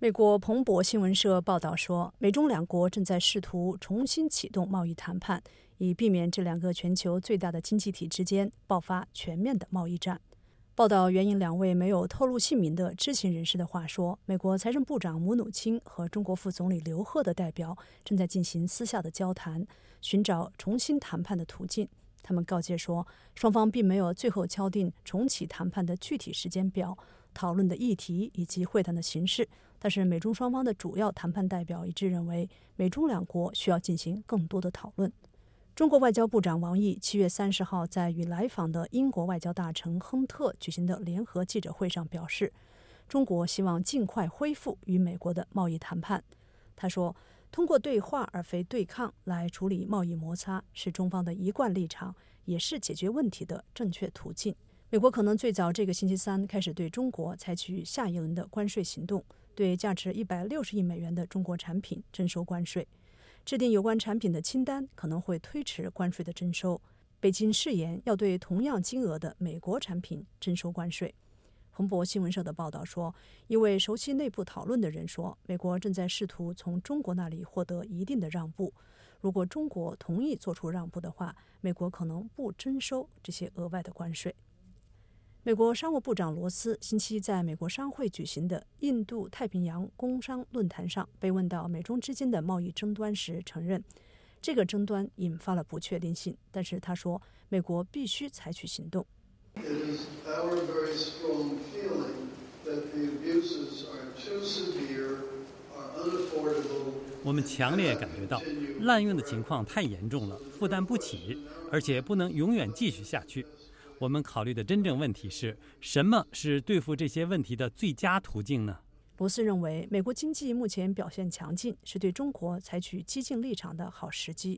美国彭博新闻社报道说，美中两国正在试图重新启动贸易谈判，以避免这两个全球最大的经济体之间爆发全面的贸易战。报道援引两位没有透露姓名的知情人士的话说，美国财政部长姆努钦和中国副总理刘鹤的代表正在进行私下的交谈，寻找重新谈判的途径。他们告诫说，双方并没有最后敲定重启谈判的具体时间表、讨论的议题以及会谈的形式，但是美中双方的主要谈判代表一致认为，美中两国需要进行更多的讨论。中国外交部长王毅7月30号在与来访的英国外交大臣亨特举行的联合记者会上表示，中国希望尽快恢复与美国的贸易谈判。他说，通过对话而非对抗来处理贸易摩擦是中方的一贯立场，也是解决问题的正确途径。美国可能最早这个星期三开始对中国采取下一轮的关税行动，对价值160亿美元的中国产品征收关税。制定有关产品的清单可能会推迟关税的征收。北京誓言要对同样金额的美国产品征收关税。彭博新闻社的报道说，一位熟悉内部讨论的人说，美国正在试图从中国那里获得一定的让步。如果中国同意做出让步的话，美国可能不征收这些额外的关税。美国商务部长罗斯星期在美国商会举行的印度太平洋工商论坛上被问到美中之间的贸易争端时，承认这个争端引发了不确定性，但是他说美国必须采取行动。 我们强烈感觉到滥用的情况太严重了，负担不起，而且不能永远继续下去。我们考虑的真正问题是，什么是对付这些问题的最佳途径呢？ 罗斯认为，美国经济目前表现强劲，是对中国采取激进立场的好时机。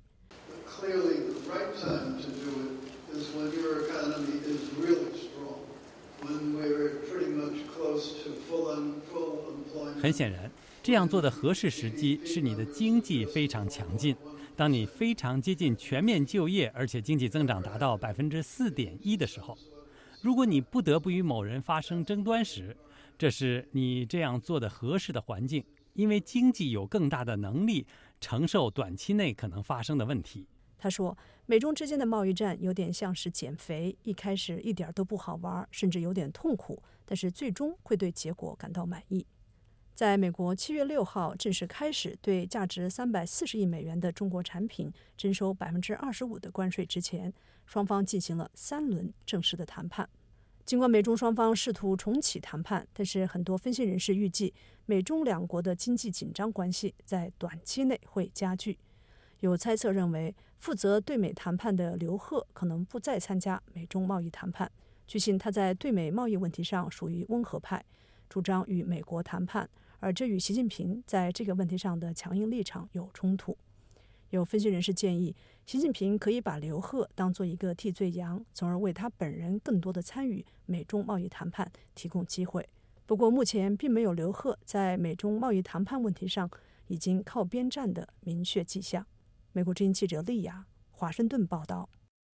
很显然，这样做的合适时机是你的经济非常强劲。当你非常接近全面就业，而且经济增长达到4.1%的时候，如果你不得不与某人发生争端时，这是你这样做的合适的环境，因为经济有更大的能力承受短期内可能发生的问题。 他说，美中之间的贸易战有点像是减肥，一开始一点都不好玩，甚至有点痛苦，但是最终会对结果感到满意。在美国7月6号正式开始对价值340亿美元的中国产品征收25%的关税之前，双方进行了3轮正式的谈判。尽管美中双方试图重启谈判，但是很多分析人士预计，美中两国的经济紧张关系在短期内会加剧。有猜测认为，负责对美谈判的刘鹤可能不再参加美中贸易谈判。据悉，他在对美贸易问题上属于温和派，主张与美国谈判，而这与习近平在这个问题上的强硬立场有冲突。有分析人士建议，习近平可以把刘鹤当作一个替罪羊，从而为他本人更多的参与美中贸易谈判提供机会。不过，目前并没有刘鹤在美中贸易谈判问题上已经靠边站的明确迹象。美国之音记者丽雅，华盛顿报道。